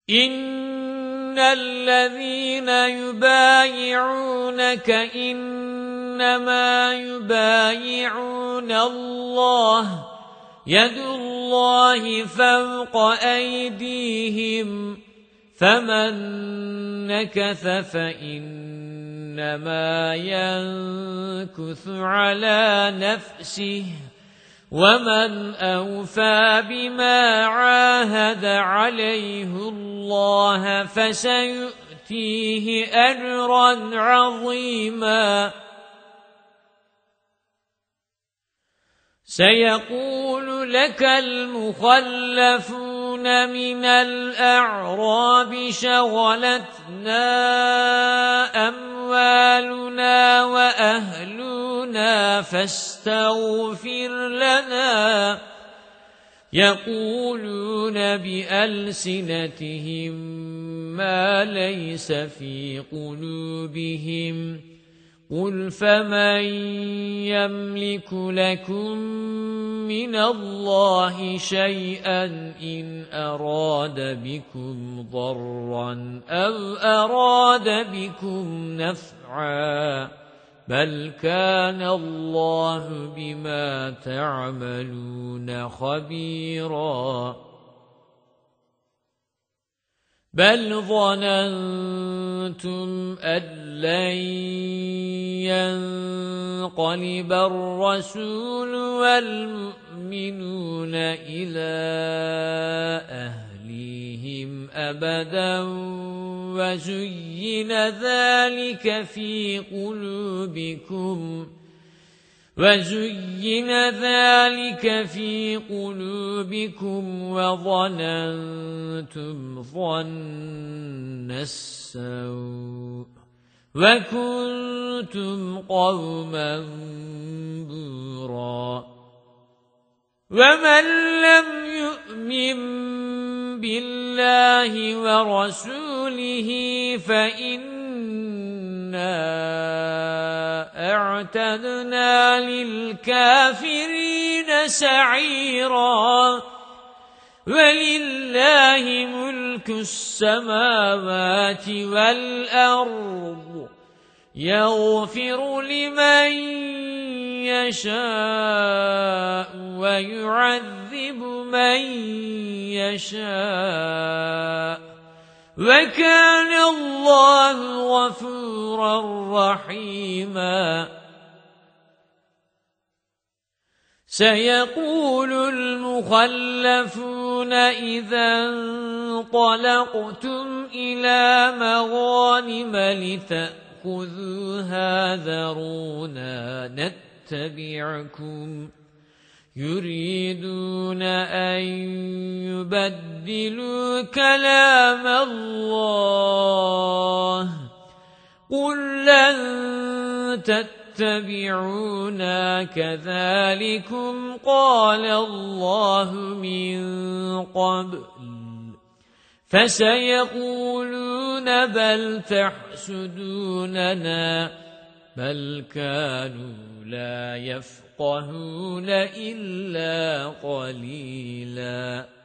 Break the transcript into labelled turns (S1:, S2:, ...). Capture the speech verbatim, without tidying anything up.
S1: إِنَّ الَّذِينَ يُبَايِعُونَكَ إِنَّمَا يُبَايِعُونَ اللَّهَ يَدُ اللَّهِ فَوْقَ أَيْدِيهِمْ فَمَن نَّكَثَ فَإِنَّمَا يَنكُثُ عَلَى نَفْسِهِ وَمَنْ أَوْفَى بِمَا عَاهَدَ عَلَيْهِ اللَّهَ فَسَيُؤْتِيهِ أَجْرًا عَظِيمًا. سيقول لك المخلفون من الأعراب شغلتنا أموالنا وأهلنا فاستغفر لنا يقولون بألسنتهم ما ليس في قلوبهم قل فمن يملك لكم من الله شيئا إن أراد بكم ضرا أو أراد بكم نفعا بل كان الله بما تعملون خبيرا بل ظننتم أن لن ينقلب الرسول والمؤمنون إلى أهليهم أبدا وزين ذلك في قلوبكم وَزُيِّنَ ذَلِكَ فِي قُلُوبِكُمْ وَظَنَنْتُمْ ظَنَّ السَّوْءِ وَكُنْتُمْ قَوْمًا بُورًا وَمَنْ لَمْ يُؤْمِنْ بِاللَّهِ وَرَسُولِهِ فَإِنَّ أَعْتَدْنَا لِلْكَافِرِينَ سَعِيرًا وَلِلَّهِ مُلْكُ السَّمَاوَاتِ وَالْأَرْضِ يَغْفِرُ لِمَن يَشَاءُ وَيُعَذِّبُ مَن يَشَاءُ وَكَانَ اللَّهُ غَفُورًا رَّحِيمًا سيقول المخلفون إذا انطلقتم إلى مغانم لتأخذوها ذرونا نتبعكم يريدون أن يبدلوا كلام الله قل لن تتبعونا كذلكم قال الله من قبل فسيقولون بل تحسدوننا بل كانوا لا يفقهون إلا قليلا